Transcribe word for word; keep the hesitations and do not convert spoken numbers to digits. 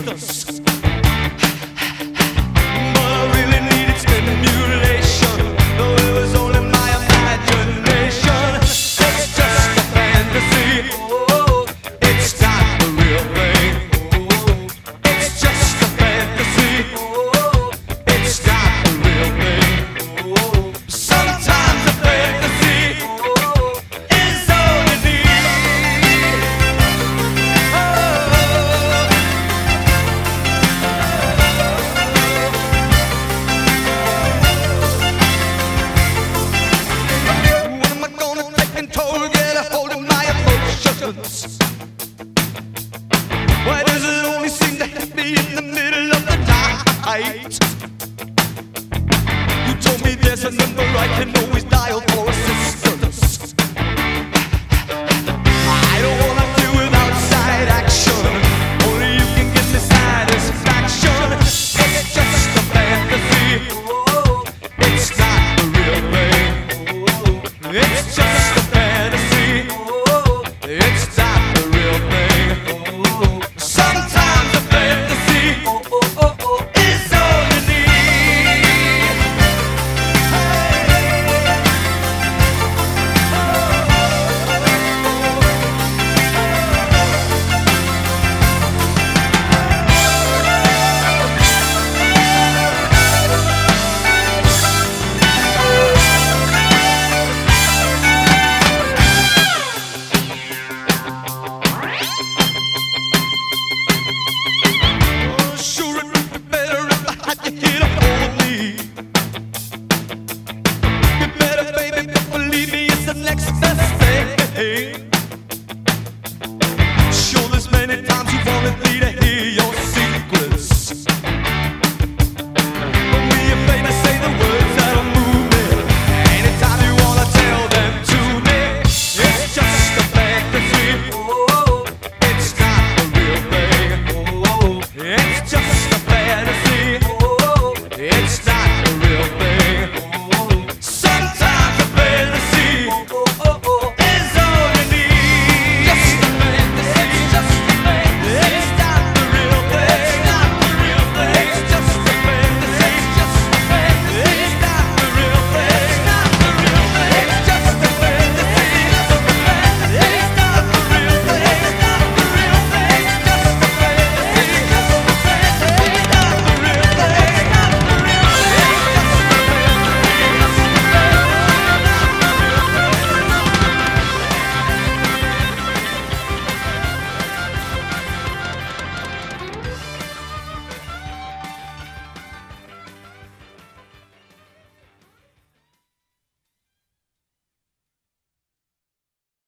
substance. But I really needed stimulation, though it was only my imagination. It's just a fantasy, it's not the real thing. It's just a fantasy, it's not the real thing. Sometimes a fantasy is all you need. Oh. When am I gonna take control, get a hold of my emotions? Why does it only seem to hit me in the middle of the night?